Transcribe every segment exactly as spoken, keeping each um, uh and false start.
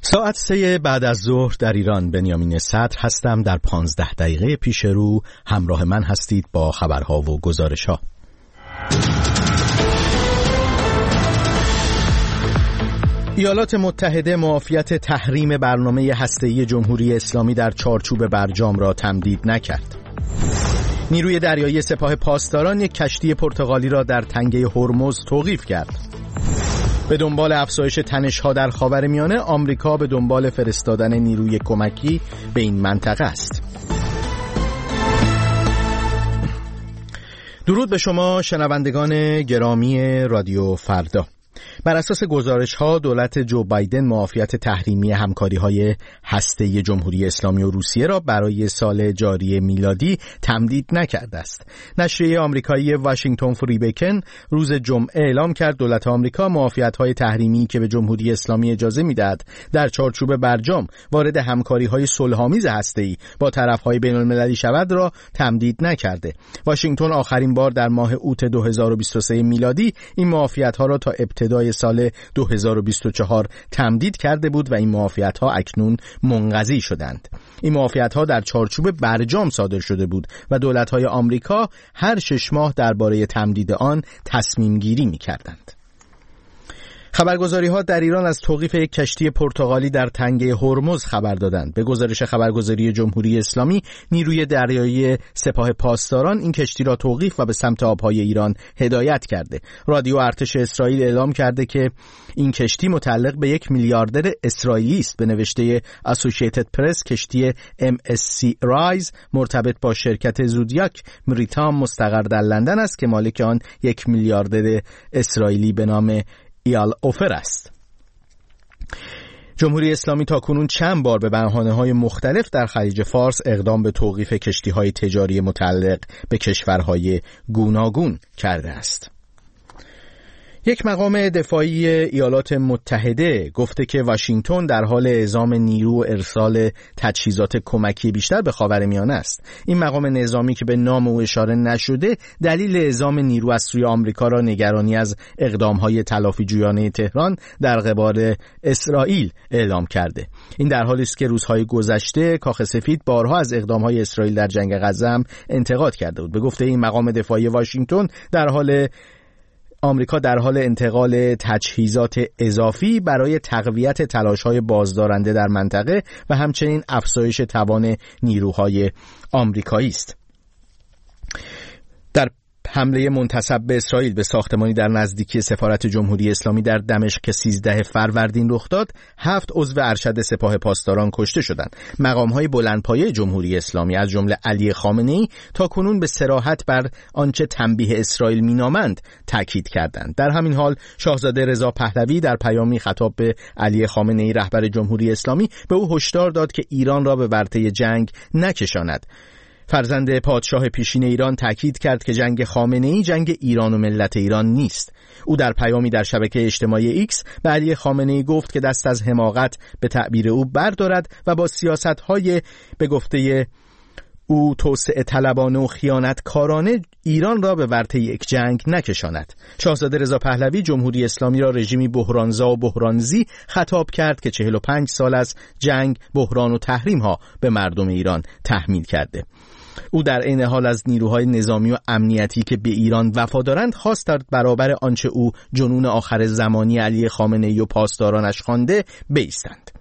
ساعت سه بعد از ظهر در ایران. بنیامین صدر هستم. در پانزده دقیقه پیش رو همراه من هستید با خبرها و گزارشها. ایالات متحده معافیت تحریم برنامه هسته‌ای جمهوری اسلامی در چارچوب برجام را تمدید نکرد. نیروی دریایی سپاه پاسداران یک کشتی پرتغالی را در تنگه هرمز توقیف کرد. به دنبال افزایش تنش‌ها در خاورمیانه، آمریکا به دنبال فرستادن نیروی کمکی به این منطقه است. درود به شما شنوندگان گرامی رادیو فردا. بر اساس گزارش‌ها دولت جو بایدن معافیت تحریمی همکاری‌های هسته‌ای جمهوری اسلامی و روسیه را برای سال جاری میلادی تمدید نکرده است. نشریه آمریکایی واشنگتن فری بیکن روز جمعه اعلام کرد دولت آمریکا معافیت‌های تحریمی که به جمهوری اسلامی اجازه می‌دهد در چارچوب برجام وارد همکاری‌های صلح‌آمیز هسته‌ای با طرف‌های بین‌المللی شود را تمدید نکرده. واشنگتن آخرین بار در ماه اوت دو هزار و بیست و سه میلادی این معافیت‌ها را تا ابتدای سال دو هزار و بیست و چهار تمدید کرده بود و این معافیت‌ها اکنون منقضی شدند. این معافیت‌ها در چارچوب برجام صادر شده بود و دولت‌های آمریکا هر شش ماه درباره تمدید آن تصمیم گیری می‌کردند. خبرگزاری‌ها در ایران از توقیف یک کشتی پرتغالی در تنگه هرمز خبر دادند. به گزارش خبرگزاری جمهوری اسلامی، نیروی دریایی سپاه پاسداران این کشتی را توقیف و به سمت آب‌های ایران هدایت کرده. رادیو ارتش اسرائیل اعلام کرده که این کشتی متعلق به یک میلیاردر اسرائیلی است. به نوشته اسوسییتد پرس، کشتی ام اس سی رایز مرتبط با شرکت زودیاک مریتام مستقر در لندن است که مالک آن یک میلیاردر اسرائیلی به نام ایال اوفر است. جمهوری اسلامی تاکنون چند بار به بهانه‌های مختلف در خلیج فارس اقدام به توقیف کشتی‌های تجاری متعلق به کشورهای گوناگون کرده است. یک مقام دفاعی ایالات متحده گفته که واشنگتن در حال اعزام نیرو و ارسال تجهیزات کمکی بیشتر به خاورمیانه است. این مقام نظامی که به نام او اشاره نشده دلیل اعزام نیرو از سوی آمریکا را نگرانی از اقدام‌های تلافی‌جویانه تهران در قبال اسرائیل اعلام کرده. این در حالی است که روزهای گذشته کاخ سفید بارها از اقدام‌های اسرائیل در جنگ غزه هم انتقاد کرده بود. به گفته این مقام دفاعی واشنگتن در حال آمریکا در حال انتقال تجهیزات اضافی برای تقویت تلاش‌های بازدارنده در منطقه و همچنین افزایش توان نیروهای آمریکایی است. در حمله منتسب به اسرائیل به ساختمانی در نزدیکی سفارت جمهوری اسلامی در دمشق که سیزده فروردین رخ داد، هفت عضو ارشد سپاه پاسداران کشته شدند. مقام‌های بلندپایه جمهوری اسلامی از جمله علی خامنه‌ای تاکنون به صراحت بر آنچه تنبیه اسرائیل مینامند تاکید کردند. در همین حال شاهزاده رضا پهلوی در پیامی خطاب به علی خامنه‌ای رهبر جمهوری اسلامی به او هشدار داد که ایران را به ورطه جنگ نکشاند. فرزند پادشاه پیشین ایران تاکید کرد که جنگ خامنه‌ای جنگ ایران و ملت ایران نیست. او در پیامی در شبکه اجتماعی ایکس به علی خامنه‌ای گفت که دست از حماقت به تعبیر او بردارد و با سیاست‌های به گفته او توسعه طلبانه و خیانتکارانه ایران را به ورطه یک جنگ نکشاند. شاهزاده رضا پهلوی جمهوری اسلامی را رژیمی بحرانزا و بحرانزی خطاب کرد که چهل و پنج سال از جنگ، بحران و تحریم ها به مردم ایران تحمیل کرده. او در عین حال از نیروهای نظامی و امنیتی که به ایران وفادارند خواست در برابر آنچه او جنون آخر زمانی علی خامنه‌ای و پاسدارانش خوانده بایستند.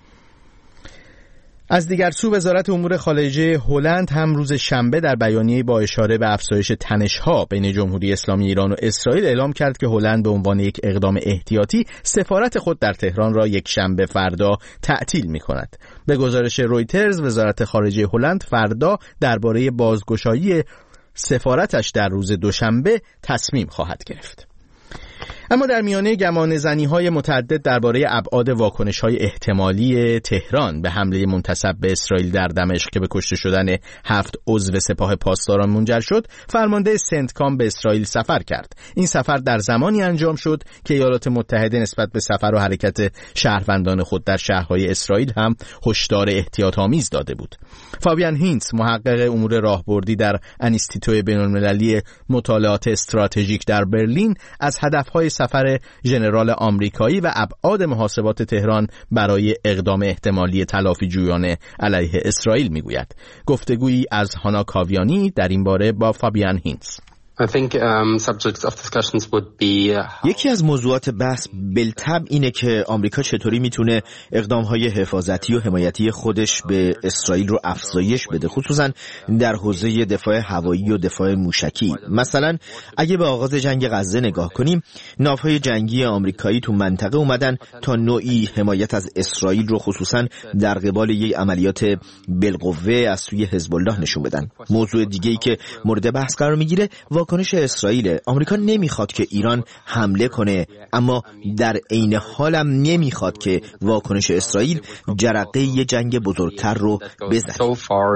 از دیگر سو وزارت امور خارجه هلند هم روز شنبه در بیانیه‌ای با اشاره به افزایش تنش‌ها بین جمهوری اسلامی ایران و اسرائیل اعلام کرد که هلند به عنوان یک اقدام احتیاطی سفارت خود در تهران را یک شنبه فردا تعطیل می‌کند. به گزارش رویترز وزارت خارجه هلند فردا درباره بازگشایی سفارتش در روز دوشنبه تصمیم خواهد گرفت. اما در میانه گمانه‌زنی‌های متعدد درباره ابعاد واکنش‌های احتمالی تهران به حمله منتسب به اسرائیل در دمشق که به کشته شدن هفت عضو سپاه پاسداران منجر شد، فرمانده سنتکام به اسرائیل سفر کرد. این سفر در زمانی انجام شد که ایالات متحده نسبت به سفر و حرکت شهروندان خود در شهرهای اسرائیل هم هشدار احتیاط‌آمیز داده بود. فابیان هینتس، محقق امور راهبردی در انستیتوی بین‌المللی مطالعات استراتژیک در برلین، از هدف‌های سفر ژنرال آمریکایی و ابعاد محاسبات تهران برای اقدام احتمالی تلافی جویانه علیه اسرائیل میگوید. گفتگویی از هانا کاویانی در این باره با فابیان هینز. I think, um, subjects of discussions would be uh, یکی از موضوعات بحث بالطبع اینه که آمریکا چطوری میتونه اقدامهای حفاظتی و حمایتی خودش به اسرائیل رو افزایش بده، خصوصا در حوزه دفاع هوایی و دفاع موشکی. مثلا اگه به آغاز جنگ غزه نگاه کنیم، ناوهای جنگی آمریکایی تو منطقه اومدن تا نوعی حمایت از اسرائیل رو خصوصا در قبال یک عملیات بالقوه از سوی حزب الله نشون بدن. موضوع دیگه‌ای که مورد بحث قرار میگیره واکنش اسرائیل. آمریکا نمیخواد که ایران حمله کنه، اما در عین حال هم نمیخواد که واکنش اسرائیل جرقه یه جنگ بزرگتر رو بزنه.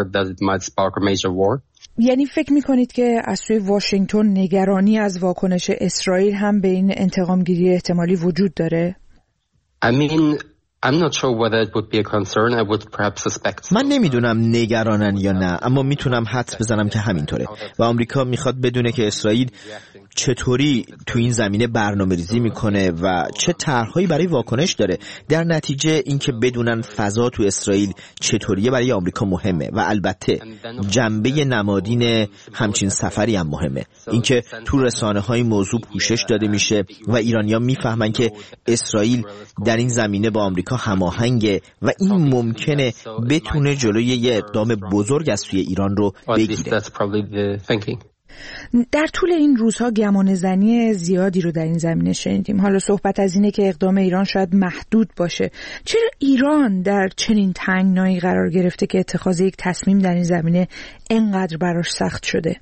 یعنی فکر میکنید که از سوی واشنگتن نگرانی از واکنش اسرائیل هم به این انتقامگیری احتمالی وجود داره؟ I mean I'm not sure whether it would be a concern. I would perhaps suspect. من نمیدونم نگرانن یا نه، اما میتونم حدس بزنم که همینطوره و آمریکا میخواد بدونه که اسرائیل چطوری تو این زمینه برنامه ریزی میکنه و چه طرحهایی برای واکنش داره. در نتیجه اینکه بدونن فضا تو اسرائیل چطوریه برای آمریکا مهمه و البته جنبه نمادین همچین سفری هم مهمه. اینکه تو رسانه‌های موضوع پوشش داده میشه و ایرانی‌ها میفهمن که اسرائیل در این زمینه با آمریکا هماهنگه و این ممکنه بتونه جلوی یه اقدام بزرگ از سوی ایران رو بگیره. در طول این روزها گمانه‌زنی زیادی رو در این زمینه شنیدیم. حالا صحبت از اینه که اقدام ایران شاید محدود باشه. چرا ایران در چنین تنگنایی قرار گرفته که اتخاذ یک تصمیم در این زمینه اینقدر براش سخت شده؟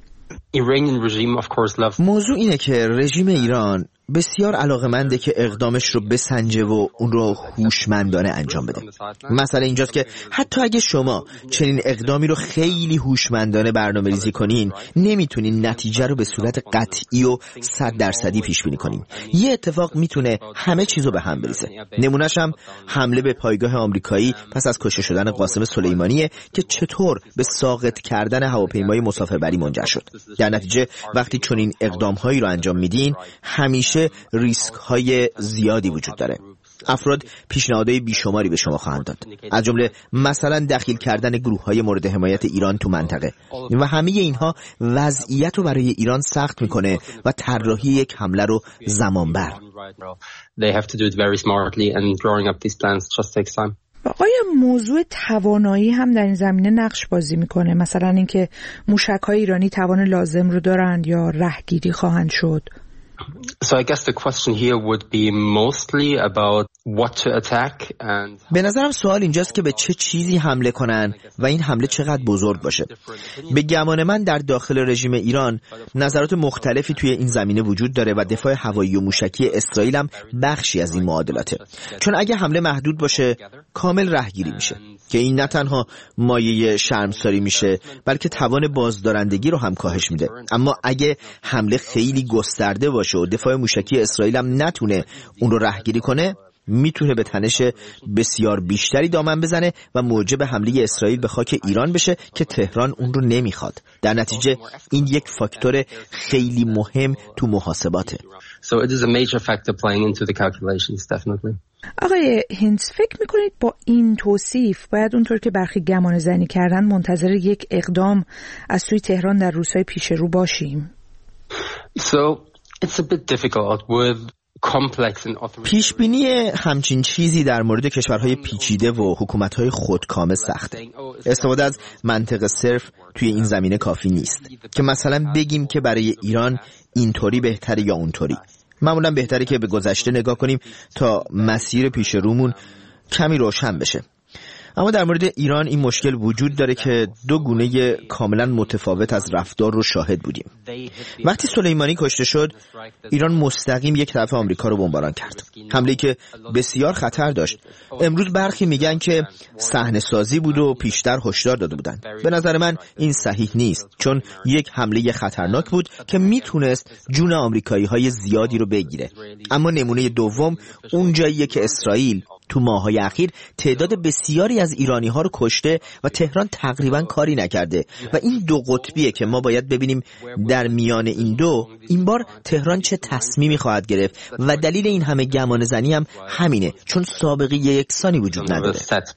موضوع اینه که رژیم ایران بسیار علاقه‌منده که اقدامش رو بسنجه و اون رو هوشمندانه انجام بده. مسئله اینجاست که حتی اگه شما چنین اقدامی رو خیلی هوشمندانه برنامه‌ریزی کنین، نمیتونین نتیجه رو به صورت قطعی و صد درصدی پیش بینی کنین. یه اتفاق میتونه همه چیزو به هم بریزه. نمونه‌ش هم حمله به پایگاه آمریکایی پس از کشته شدن قاسم سلیمانیه که چطور به ساقط کردن هواپیمای مسافربری منجر شد. در نتیجه وقتی چنین اقدام‌هایی رو انجام میدین، همیشه ریسک های زیادی وجود داره. افراد پیشنهادهای بیشماری به شما خواهند داد، از جمله مثلا دخیل کردن گروه های مورد حمایت ایران تو منطقه و همه اینها وضعیت رو برای ایران سخت میکنه و طراحی یک حمله رو زمان بر. آیا موضوع توانایی هم در این زمینه نقش بازی میکنه؟ مثلا اینکه موشک‌های ایرانی توان لازم رو دارند یا رهگیری خواهند شد؟ So I guess the question here would be mostly about what to attack and به نظرم سوال اینجاست که به چه چیزی حمله کنن و این حمله چقدر بزرگ باشه. به گمان من در داخل رژیم ایران نظرات مختلفی توی این زمینه وجود داره و دفاع هوایی و موشکی اسرائیل هم بخشی از این معادلاته. چون اگه حمله محدود باشه کامل رهگیری میشه که این نه تنها مایه شرمساری میشه بلکه توان بازدارندگی رو هم کاهش میده. اما اگه حمله خیلی گسترده باشه و دفاع موشکی اسرائیل هم نتونه اون رو رهگیری کنه، میتونه به تنش بسیار بیشتری دامن بزنه و موجب حمله اسرائیل به خاک ایران بشه که تهران اون رو نمیخواد. در نتیجه این یک فاکتور خیلی مهم تو محاسباته. So it is a major factor playing into the calculations, definitely. آقای هینز، فکر میکنید با این توصیف باید اونطور که برخی گمان زنی کردن منتظر یک اقدام از سوی تهران در روزهای پیش رو باشیم؟ So it's a bit difficult with پیش بینی همچین چیزی در مورد کشورهای پیچیده و حکومت‌های خودکامه سخته. استفاده از منطق صرف توی این زمینه کافی نیست که مثلا بگیم که برای ایران اینطوری بهتره یا اونطوری. معمولا بهتره که به گذشته نگاه کنیم تا مسیر پیش رومون کمی روشن بشه. اما در مورد ایران این مشکل وجود داره که دو گونه کاملا متفاوت از رفتار رو شاهد بودیم. وقتی سلیمانی کشته شد، ایران مستقیم یک طرف آمریکا رو بمباران کرد، حمله‌ای که بسیار خطر داشت. امروز برخی میگن که صحنه سازی بود و پیشتر هشدار داده بودن. به نظر من این صحیح نیست، چون یک حمله خطرناک بود که میتونست جون آمریکایی‌های زیادی رو بگیره. اما نمونه دوم اون جاییه که اسرائیل تو ماه‌های اخیر تعداد بسیاری از ایرانی‌ها رو کشته و تهران تقریباً کاری نکرده و این دو قطبیه که ما باید ببینیم در میان این دو این بار تهران چه تصمیمی خواهد گرفت و دلیل این همه گمانه‌زنی هم همینه، چون سابقه یکسانی وجود نداره.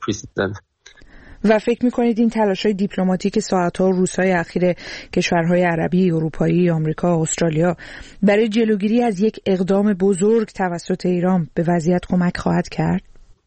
و فکر میکنید این تلاش‌های دیپلماتیک ساعت‌ها و روزهای اخیر کشورهای عربی، اروپایی، آمریکا، استرالیا برای جلوگیری از یک اقدام بزرگ توسط ایران به وضعیت کمک خواهد کرد؟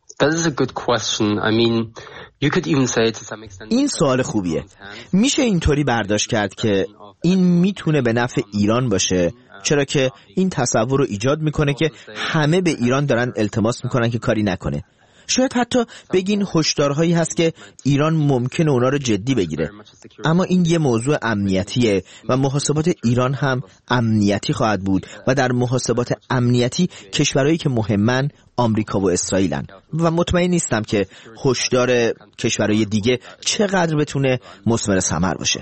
این سوال خوبیه. میشه اینطوری برداشت کرد که این میتونه به نفع ایران باشه، چرا که این تصور رو ایجاد میکنه که همه به ایران دارن التماس میکنن که کاری نکنه. شاید حتی بگین هشدارهایی هست که ایران ممکنه اونا رو جدی بگیره، اما این یه موضوع امنیتیه و محاسبات ایران هم امنیتی خواهد بود و در محاسبات امنیتی کشورهایی که مهمن آمریکا و اسرائیلن و مطمئن نیستم که هشدار کشورهای دیگه چقدر بتونه مثمر ثمر باشه.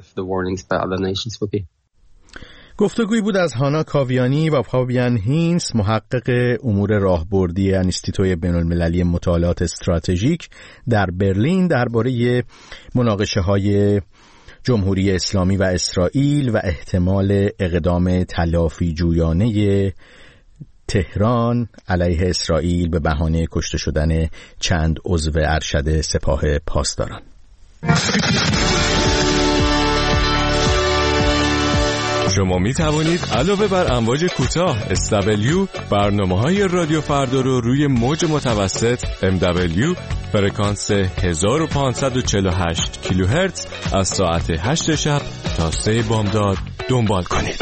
گفتگویی بود از هانا کاویانی و فابیان هینس، محقق امور راهبردی انستیتوی بین‌المللی مطالعات استراتژیک در برلین، درباره مناقشه‌های جمهوری اسلامی و اسرائیل و احتمال اقدام تلافی جویانه تهران علیه اسرائیل به بهانه کشته شدن چند عضو ارشد سپاه پاسداران. شما می توانید علاوه بر امواج کوتاه اس دبلیو برنامه‌های رادیو فردا رو روی موج متوسط ام دبلیو فرکانس هزار و پانصد و چهل و هشت کیلوهرتز از ساعت هشت شب تا سه بامداد دنبال کنید.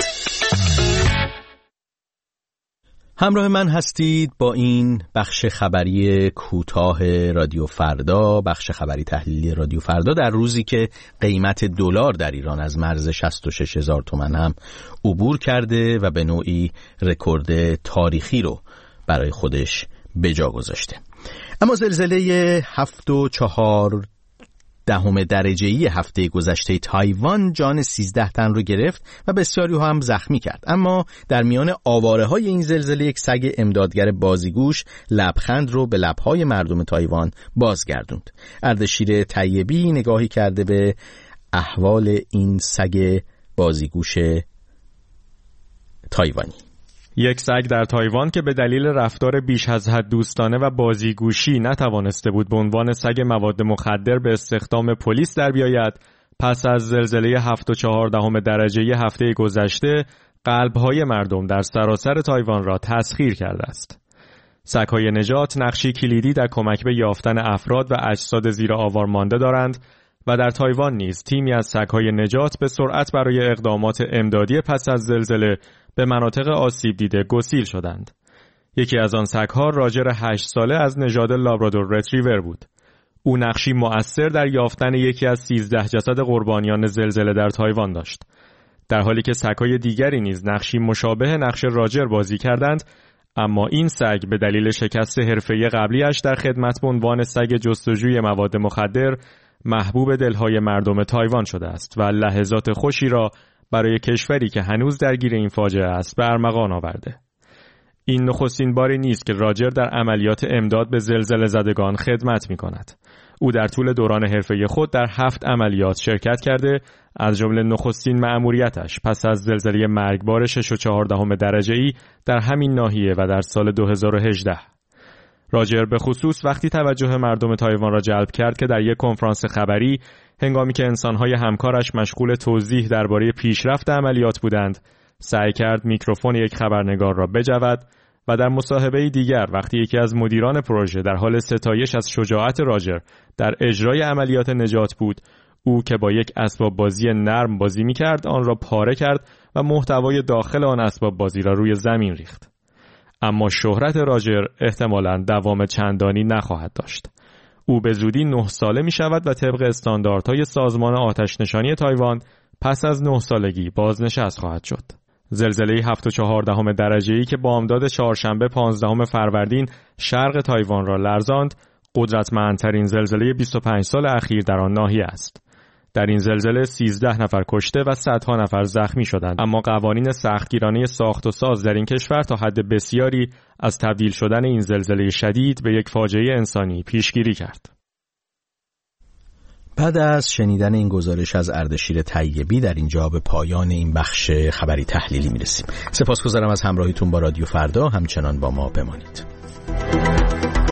همراه من هستید با این بخش خبری کوتاه رادیو فردا، بخش خبری تحلیلی رادیو فردا، در روزی که قیمت دلار در ایران از مرز شصت و شش هزار تومان هم عبور کرده و به نوعی رکورد تاریخی رو برای خودش به جا گذاشته. اما زلزله هفت و چهار دهم درجه‌ای هفته گذشته تایوان جان سیزده تن رو گرفت و بسیاری هم زخمی کرد. اما در میان آواره‌های این زلزله یک سگ امدادگر بازیگوش لبخند رو به لب‌های مردم تایوان بازگردوند. اردشیر طیبی نگاهی کرده به احوال این سگ بازیگوش تایوانی. یک سگ در تایوان که به دلیل رفتار بیش از حد دوستانه و بازیگوشی نتوانسته بود به عنوان سگ مواد مخدر به استخدام پلیس در بیاید، پس از زلزله هفت و چهار دهم درجه هفته گذشته قلب‌های مردم در سراسر تایوان را تسخیر کرده است. سگ‌های نجات نقشی کلیدی در کمک به یافتن افراد و اجساد زیر آوار مانده دارند و در تایوان نیز تیمی از سگ‌های نجات به سرعت برای اقدامات امدادی پس از زلزله به مناطق آسیب دیده گسیل شدند. یکی از آن سگ‌ها راجر هشت ساله از نژاد لابرادور رتریور بود. او نقشی مؤثر در یافتن یکی از سیزده جسد قربانیان زلزله در تایوان داشت. در حالی که سگ‌های دیگری نیز نقشی مشابه نقش راجر بازی کردند، اما این سگ به دلیل شکست حرفه‌ای قبلیش در خدمت به عنوان سگ جستجوی مواد مخدر محبوب دلهای مردم تایوان شده است و لحظات خوشی را برای کشوری که هنوز درگیر این فاجعه است به ارمغان آورده. این نخستین باری نیست که راجر در عملیات امداد به زلزله زدگان خدمت می کند. او در طول دوران حرفه‌ای خود در هفت عملیات شرکت کرده، از جمله نخستین مأموریتش پس از زلزله مرگبار شش و چهار دهم درجه‌ای در همین ناحیه و در سال دو هزار و هجده. راجر به خصوص وقتی توجه مردم تایوان را جلب کرد که در یک کنفرانس خبری هنگامی که انسان‌های همکارش مشغول توضیح درباره پیشرفت عملیات بودند، سعی کرد میکروفون یک خبرنگار را بجود و در مصاحبه دیگر وقتی یکی از مدیران پروژه در حال ستایش از شجاعت راجر در اجرای عملیات نجات بود، او که با یک اسباب بازی نرم بازی می‌کرد آن را پاره کرد و محتوای داخل آن اسباب بازی را روی زمین ریخت. اما شهرت راجر احتمالاً دوام چندانی نخواهد داشت. او به زودی نه ساله می شود و طبق استانداردهای سازمان آتش نشانی تایوان پس از نه سالگی بازنشست خواهد شد. زلزله هفت و چهار دهم درجه‌ای که بامداد چهارشنبه پانزدهم فروردین شرق تایوان را لرزاند، قدرتمندترین زلزله بیست و پنج سال اخیر در آن ناحیه است. در این زلزله سیزده نفر کشته و صدها نفر زخمی شدند، اما قوانین سختگیرانه ساخت و ساز در این کشور تا حد بسیاری از تبدیل شدن این زلزله شدید به یک فاجعه انسانی پیشگیری کرد. بعد از شنیدن این گزارش از اردشیر طیبی در اینجا به پایان این بخش خبری تحلیلی میرسیم. سپاسگزارم از همراهیتون با رادیو فردا، همچنان با ما بمانید.